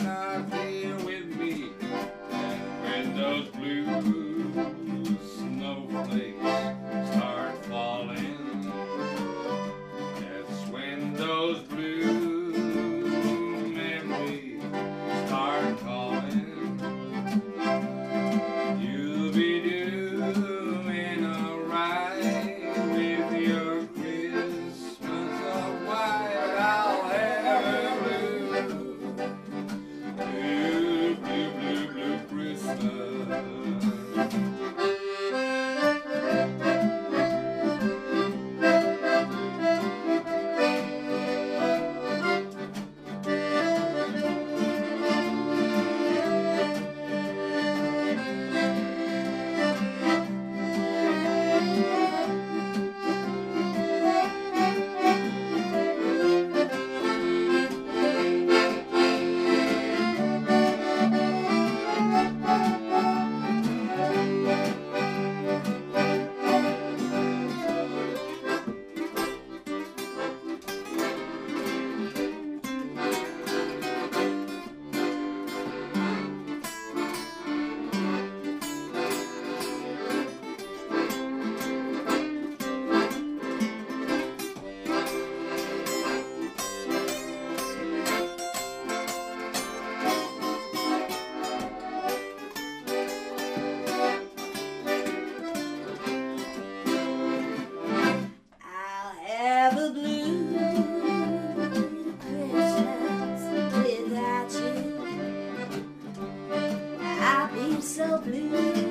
cannot feel with me. And when those blue snowflakes start falling, that's when those blue memories start calling. You'll be doing alright with your Christmas of white. I'll have a blue Christmas. Have a blue Christmas without you. I'll be so blue.